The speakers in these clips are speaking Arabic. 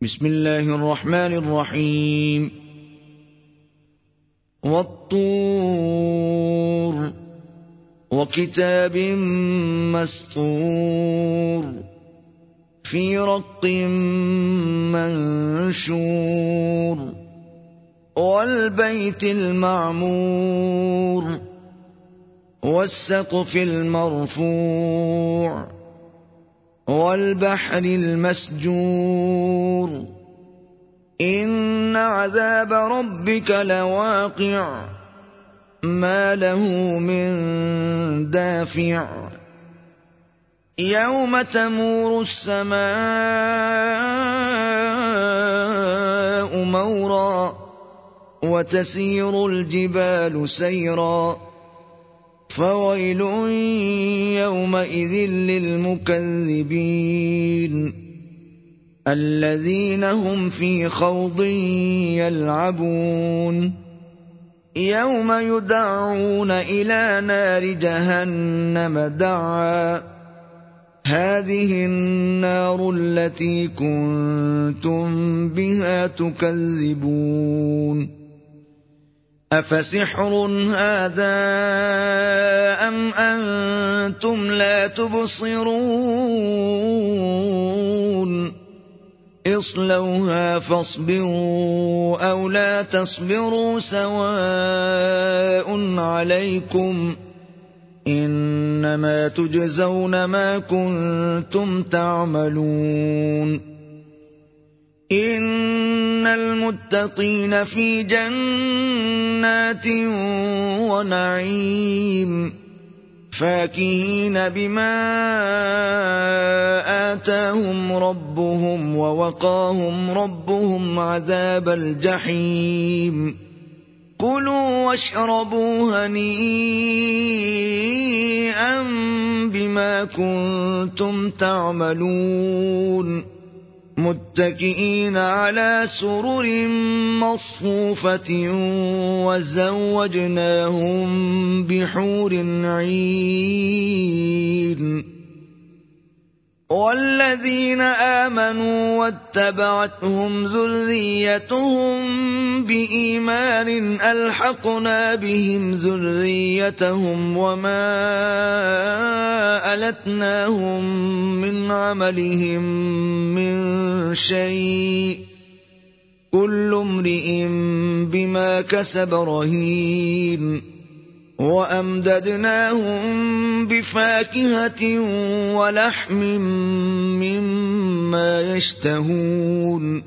بسم الله الرحمن الرحيم. والطور وكتاب مسطور في رق منشور والبيت المعمور والسقف المرفوع والبحر المسجور إن عذاب ربك لواقع ما له من دافع يوم تمور السماء مورا وتسير الجبال سيرا فويل يومئذ للمكذبين الذين هم في خوض يلعبون يوم يدعون إلى نار جهنم دعا هذه النار التي كنتم بها تكذبون أفسحر هذا أم أنتم لا تبصرون اصلوها فاصبروا أو لا تصبروا سواء عليكم إنما تجزون ما كنتم تعملون إن المتقين في جنات ونعيم فاكهين بما آتاهم ربهم ووقاهم ربهم عذاب الجحيم كلوا واشربوا هنيئا بما كنتم تعملون متكئين على سرر مصفوفة وزوجناهم بحور عين والذين آمنوا واتبعتهم ذريتهم بإيمان ألحقنا بهم ذريتهم وما ألتناهم من عملهم من شيء كل امرئ بما كسب رهين وأمددناهم بفاكهة ولحم مما يشتهون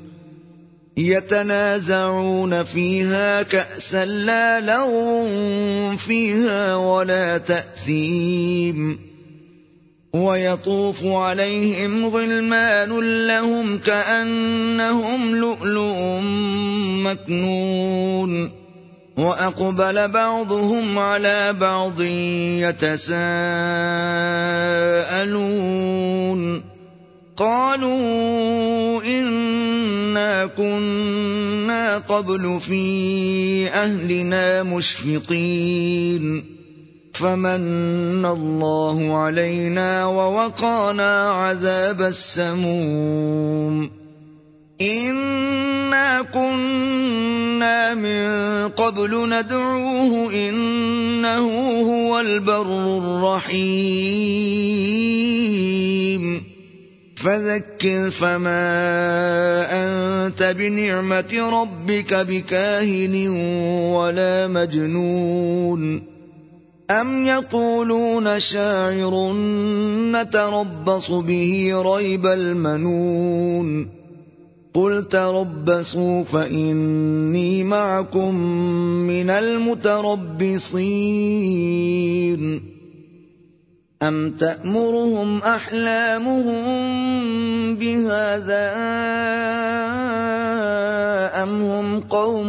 يتنازعون فيها كأسا لا لغو فيها ولا تأثيم ويطوف عليهم غلمان لهم كأنهم لؤلؤ مكنون وأقبل بعضهم على بعض يتساءلون قالوا إنا كنا قبل في أهلنا مشفقين فمن الله علينا ووقانا عذاب السموم إنا كنا من قبل ندعوه إنه هو البر الرحيم فذكر فما أنت بنعمة ربك بكاهن ولا مجنون أم يقولون شاعر نتربص به ريب المنون قل تربصوا فإني معكم من المتربصين أم تأمرهم أحلامهم بهذا أم هم قوم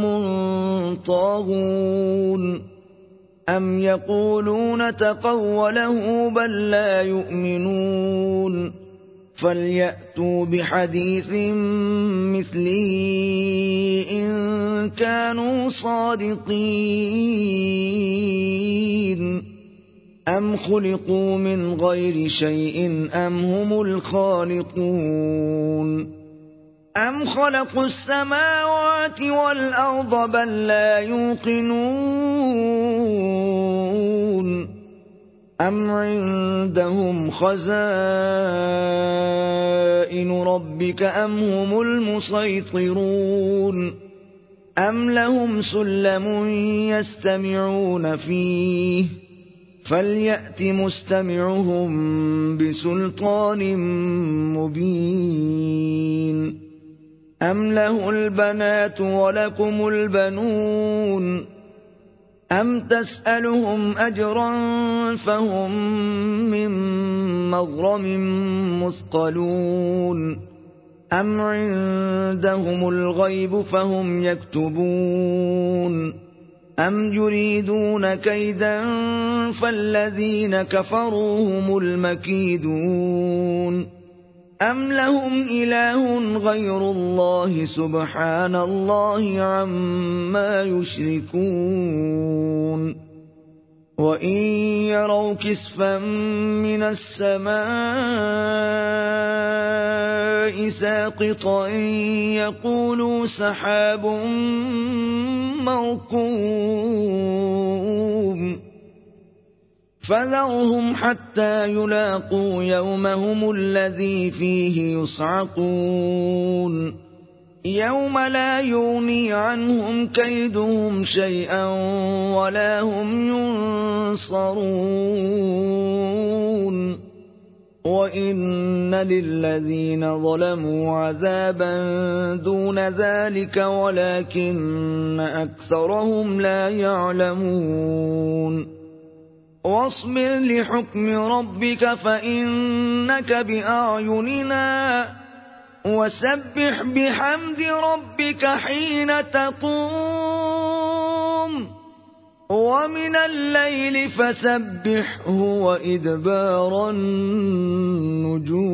طاغون أم يقولون تقوله بل لا يؤمنون فليأتوا بحديث مثله إن كانوا صادقين أم خلقوا من غير شيء أم هم الخالقون أم خلقوا السماوات والأرض بل لا يوقنون أم عندهم خزائن ربك أم هم المسيطرون أم لهم سلم يستمعون فيه فليأت مستمعهم بسلطان مبين أم له البنات ولكم البنون أم تسألهم أجرا فهم من مغرم مثقلون أم عندهم الغيب فهم يكتبون أم يريدون كيدا فالذين كفروا هم المكيدون أم لهم إله غير الله سبحان الله عما يشركون وإن يروا كسفا من السماء ساقطا يقولوا سحاب مركوم فذرهم حتى يلاقوا يومهم الذي فيه يصعقون يوم لا يغني عنهم كيدهم شيئا ولا هم ينصرون وإن للذين ظلموا عذابا دون ذلك ولكن أكثرهم لا يعلمون واصبر لحكم ربك فإنك بأعيننا وسبح بحمد ربك حين تقوم ومن الليل فسبحه وإدبار النجوم